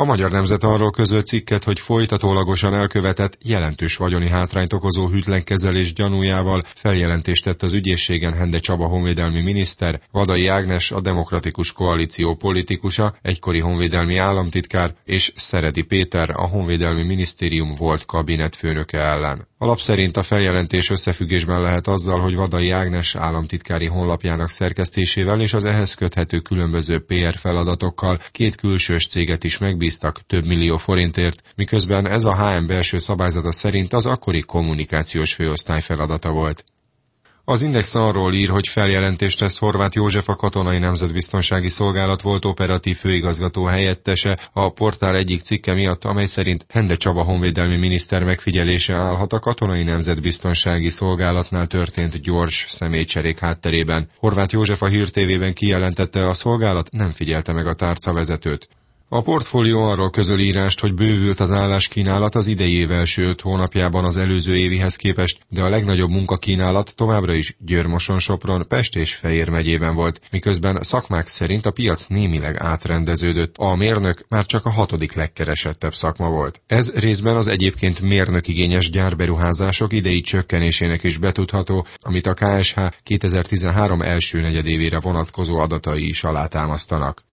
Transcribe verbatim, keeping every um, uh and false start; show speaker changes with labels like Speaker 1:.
Speaker 1: A Magyar Nemzet arról közölt cikket, hogy folytatólagosan elkövetett, jelentős vagyoni hátrányt okozó hűtlenkezelés gyanújával feljelentést tett az ügyészségen Hende Csaba honvédelmi miniszter, Vadai Ágnes a Demokratikus Koalíció politikusa, egykori honvédelmi államtitkár és Szeredi Péter a Honvédelmi Minisztérium volt kabinetfőnöke ellen. A lap szerint a feljelentés összefüggésben lehet azzal, hogy Vadai Ágnes államtitkári honlapjának szerkesztésével és az ehhez köthető különböző pé er feladatokkal két külsős céget is megbíztak több millió forintért, miközben ez a há em belső szabályzata szerint az akkori kommunikációs főosztály feladata volt. Az Index arról ír, hogy feljelentést tesz Horváth József, a Katonai Nemzetbiztonsági Szolgálat volt operatív főigazgató helyettese a portál egyik cikke miatt, amely szerint Hende Csaba honvédelmi miniszter megfigyelése állhat a Katonai Nemzetbiztonsági Szolgálatnál történt gyors személycserék hátterében. Horváth József a Hír té vében kijelentette, a szolgálat nem figyelte meg a tárcavezetőt. A Portfólió arról közöl írást, hogy bővült az álláskínálat az idei év első öt hónapjában az előző évihez képest, de a legnagyobb munkakínálat továbbra is Győr-Moson-Sopron, Pest és Fejér megyében volt, miközben szakmák szerint a piac némileg átrendeződött. A mérnök már csak a hatodik legkeresettebb szakma volt. Ez részben az egyébként mérnökigényes gyárberuházások idei csökkenésének is betudható, amit a ká es há kétezer-tizenhárom első negyedévére vonatkozó adatai is alátámasztanak.